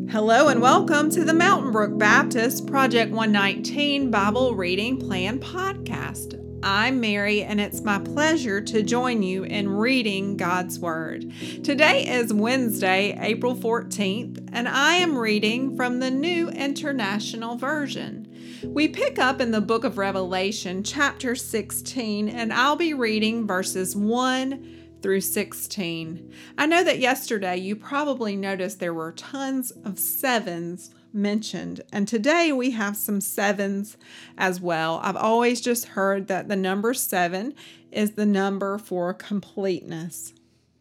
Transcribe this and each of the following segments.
Hello and welcome to the Mountain Brook Baptist Project 119 Bible Reading Plan Podcast. I'm Mary and it's my pleasure to join you in reading God's Word. Today is Wednesday, April 14th, and I am reading from the New International Version. We pick up in the book of Revelation, chapter 16, and I'll be reading verses 1 through 16. I know that yesterday you probably noticed there were tons of sevens mentioned, and today we have some sevens as well. I've always just heard that the number 7 is the number for completeness.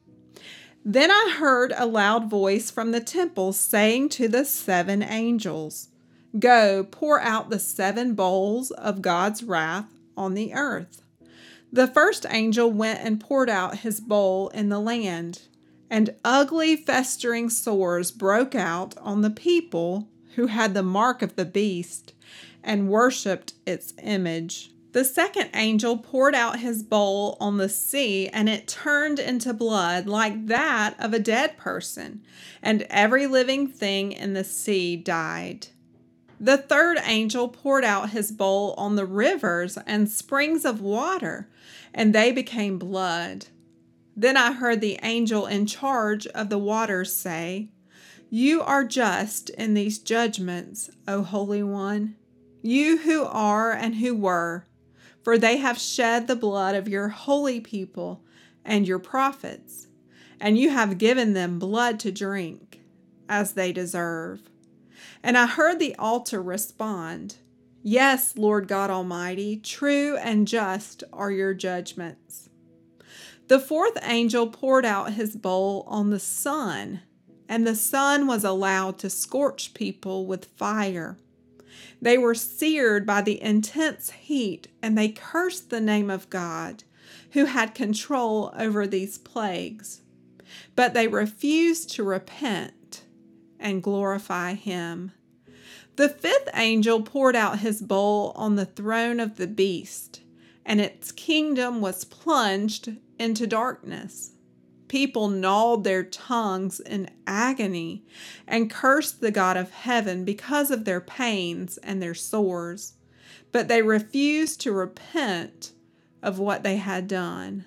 Then I heard a loud voice from the temple saying to the 7 angels, "Go, pour out the 7 bowls of God's wrath on the earth." The first angel went and poured out his bowl in the land, and ugly festering sores broke out on the people who had the mark of the beast and worshipped its image. The second angel poured out his bowl on the sea, and it turned into blood like that of a dead person, and every living thing in the sea died. The third angel poured out his bowl on the rivers and springs of water, and they became blood. Then I heard the angel in charge of the waters say, "You are just in these judgments, O Holy One, you who are and who were, for they have shed the blood of your holy people and your prophets, and you have given them blood to drink, as they deserve." And I heard the altar respond, "Yes, Lord God Almighty, true and just are your judgments." The fourth angel poured out his bowl on the sun, and the sun was allowed to scorch people with fire. They were seared by the intense heat, and they cursed the name of God, who had control over these plagues. But they refused to repent and glorify him. The fifth angel poured out his bowl on the throne of the beast, and its kingdom was plunged into darkness. People gnawed their tongues in agony and cursed the God of heaven because of their pains and their sores, but they refused to repent of what they had done.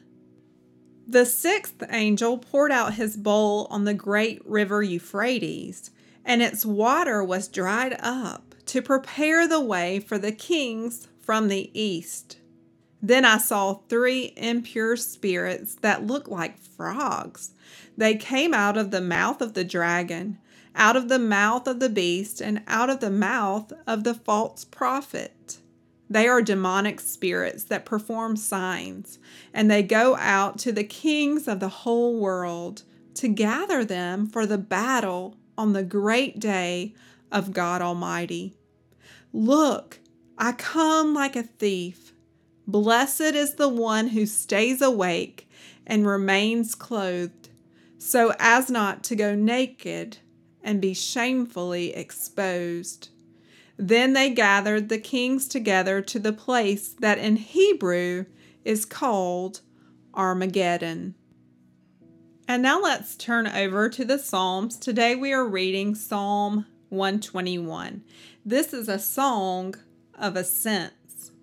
The sixth angel poured out his bowl on the great river Euphrates, and its water was dried up to prepare the way for the kings from the east. Then I saw 3 impure spirits that looked like frogs. They came out of the mouth of the dragon, out of the mouth of the beast, and out of the mouth of the false prophet. They are demonic spirits that perform signs, and they go out to the kings of the whole world to gather them for the battle on the great day of God Almighty. Look, I come like a thief. Blessed is the one who stays awake and remains clothed, so as not to go naked and be shamefully exposed. Then they gathered the kings together to the place that in Hebrew is called Armageddon. And now let's turn over to the Psalms. Today we are reading Psalm 121. This is a song of ascents.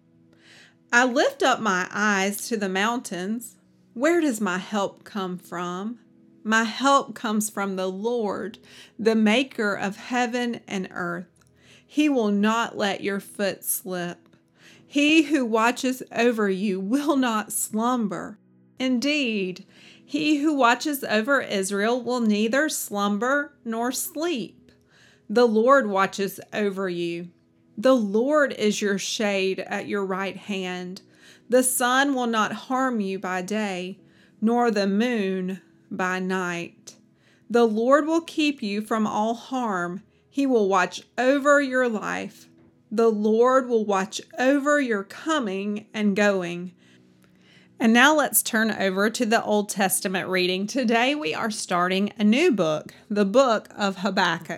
I lift up my eyes to the mountains. Where does my help come from? My help comes from the Lord, the maker of heaven and earth. He will not let your foot slip. He who watches over you will not slumber. Indeed, he who watches over Israel will neither slumber nor sleep. The Lord watches over you. The Lord is your shade at your right hand. The sun will not harm you by day, nor the moon by night. The Lord will keep you from all harm. He will watch over your life. The Lord will watch over your coming and going. And now let's turn over to the Old Testament reading. Today we are starting a new book, the book of Habakkuk.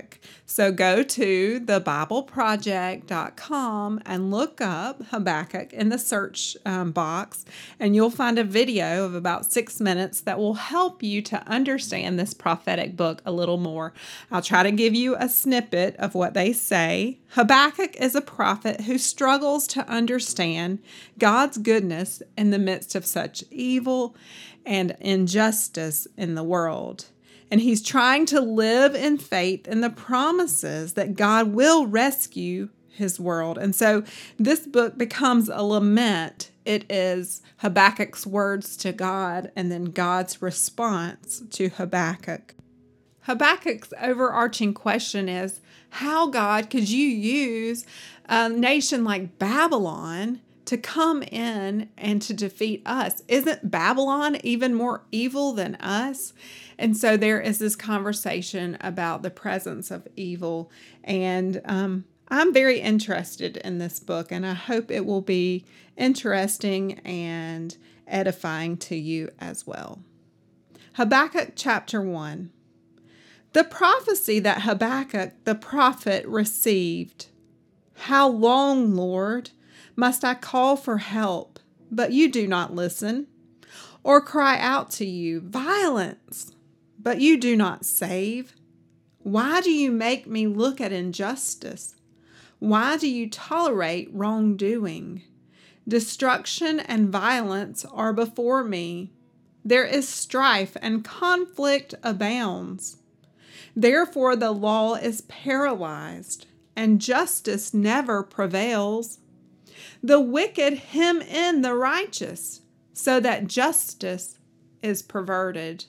So go to thebibleproject.com and look up Habakkuk in the search box, and you'll find a video of about 6 minutes that will help you to understand this prophetic book a little more. I'll try to give you a snippet of what they say. Habakkuk is a prophet who struggles to understand God's goodness in the midst of such evil and injustice in the world. And he's trying to live in faith in the promises that God will rescue his world. And so this book becomes a lament. It is Habakkuk's words to God and then God's response to Habakkuk. Habakkuk's overarching question is, how, God, could you use a nation like Babylon to come in and to defeat us? Isn't Babylon even more evil than us? And so there is this conversation about the presence of evil. And I'm very interested in this book, and I hope it will be interesting and edifying to you as well. Habakkuk chapter 1. The prophecy that Habakkuk the prophet received. How long, Lord, must I call for help, but you do not listen? Or cry out to you, violence, but you do not save? Why do you make me look at injustice? Why do you tolerate wrongdoing? Destruction and violence are before me. There is strife and conflict abounds. Therefore the law is paralyzed, and justice never prevails. The wicked hem in the righteous, so that justice is perverted.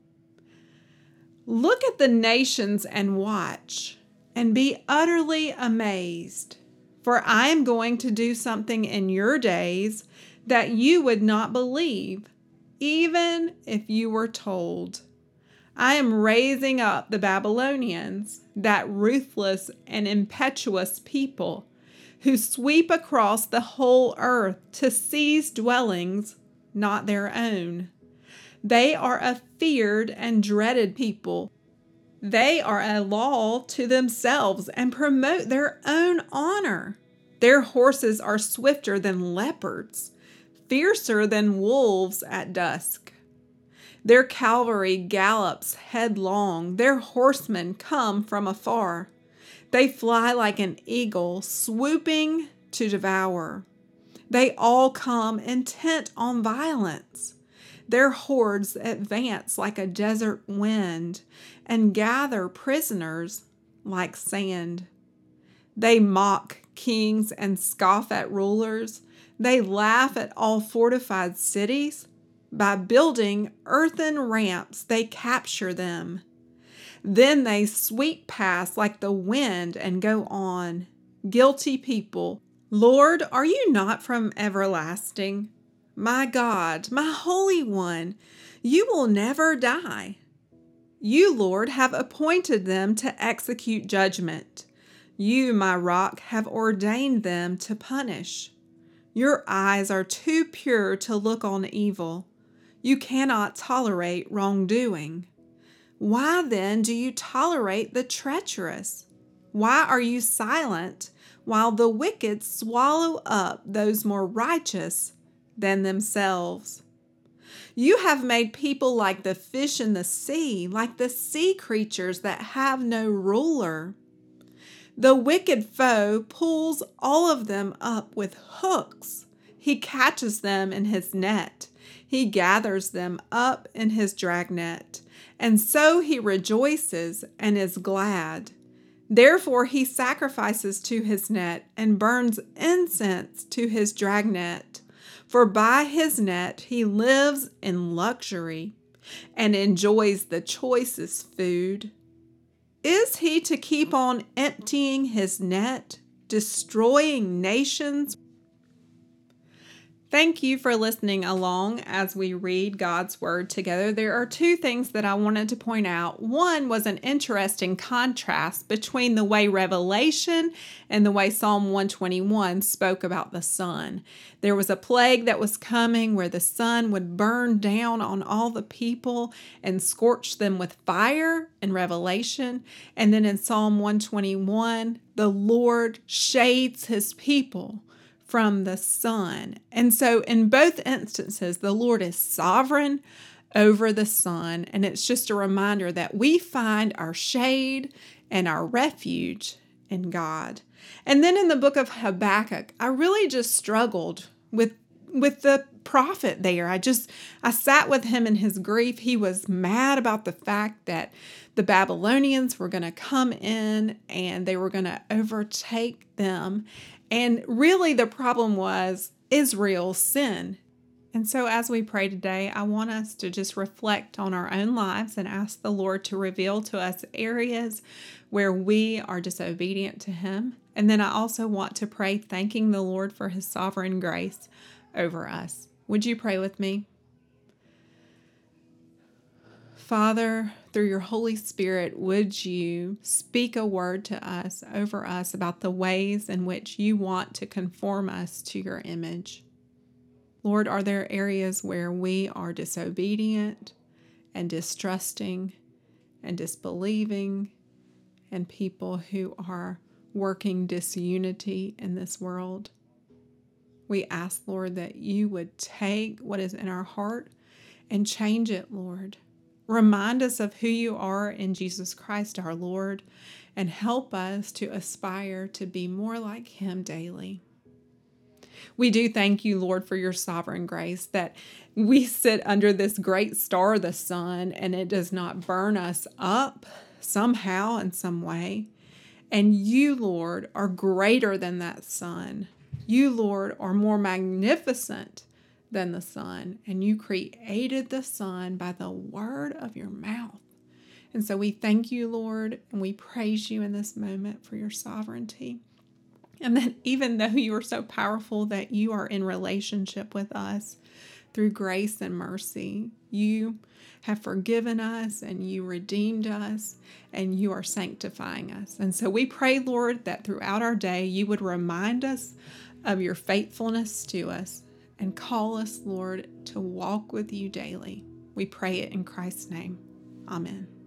Look at the nations and watch, and be utterly amazed. For I am going to do something in your days that you would not believe, even if you were told. I am raising up the Babylonians, that ruthless and impetuous people, who sweep across the whole earth to seize dwellings not their own. They are a feared and dreaded people. They are a law to themselves and promote their own honor. Their horses are swifter than leopards, fiercer than wolves at dusk. Their cavalry gallops headlong. Their horsemen come from afar. They fly like an eagle, swooping to devour. They all come intent on violence. Their hordes advance like a desert wind and gather prisoners like sand. They mock kings and scoff at rulers. They laugh at all fortified cities. By building earthen ramps, they capture them. Then they sweep past like the wind and go on. Guilty people, Lord, are you not from everlasting? My God, my Holy One, you will never die. You, Lord, have appointed them to execute judgment. You, my rock, have ordained them to punish. Your eyes are too pure to look on evil. You cannot tolerate wrongdoing. Why then do you tolerate the treacherous? Why are you silent while the wicked swallow up those more righteous than themselves? You have made people like the fish in the sea, like the sea creatures that have no ruler. The wicked foe pulls all of them up with hooks. He catches them in his net. He gathers them up in his dragnet. And so he rejoices and is glad. Therefore he sacrifices to his net and burns incense to his dragnet. For by his net he lives in luxury and enjoys the choicest food. Is he to keep on emptying his net, destroying nations? Thank you for listening along as we read God's Word together. There are two things that I wanted to point out. One was an interesting contrast between the way Revelation and the way Psalm 121 spoke about the sun. There was a plague that was coming where the sun would burn down on all the people and scorch them with fire in Revelation. And then in Psalm 121, the Lord shades his people from the sun. And so in both instances, the Lord is sovereign over the sun. And it's just a reminder that we find our shade and our refuge in God. And then in the book of Habakkuk, I really just struggled with the prophet there. I sat with him in his grief. He was mad about the fact that the Babylonians were going to come in and they were going to overtake them. And really the problem was Israel's sin. And so as we pray today, I want us to just reflect on our own lives and ask the Lord to reveal to us areas where we are disobedient to him. And then I also want to pray thanking the Lord for his sovereign grace over us. Would you pray with me? Father, through your Holy Spirit, would you speak a word to us, over us, about the ways in which you want to conform us to your image? Lord, are there areas where we are disobedient and distrusting and disbelieving and people who are working disunity in this world? We ask, Lord, that you would take what is in our heart and change it, Lord. Remind us of who you are in Jesus Christ, our Lord, and help us to aspire to be more like him daily. We do thank you, Lord, for your sovereign grace, that we sit under this great star, the sun, and it does not burn us up somehow in some way. And you, Lord, are greater than that sun. You, Lord, are more magnificent than the sun, and you created the sun by the word of your mouth. And so we thank you, Lord, and we praise you in this moment for your sovereignty. And that even though you are so powerful that you are in relationship with us through grace and mercy, you have forgiven us and you redeemed us and you are sanctifying us. And so we pray, Lord, that throughout our day you would remind us of your faithfulness to us and call us, Lord, to walk with you daily. We pray it in Christ's name. Amen.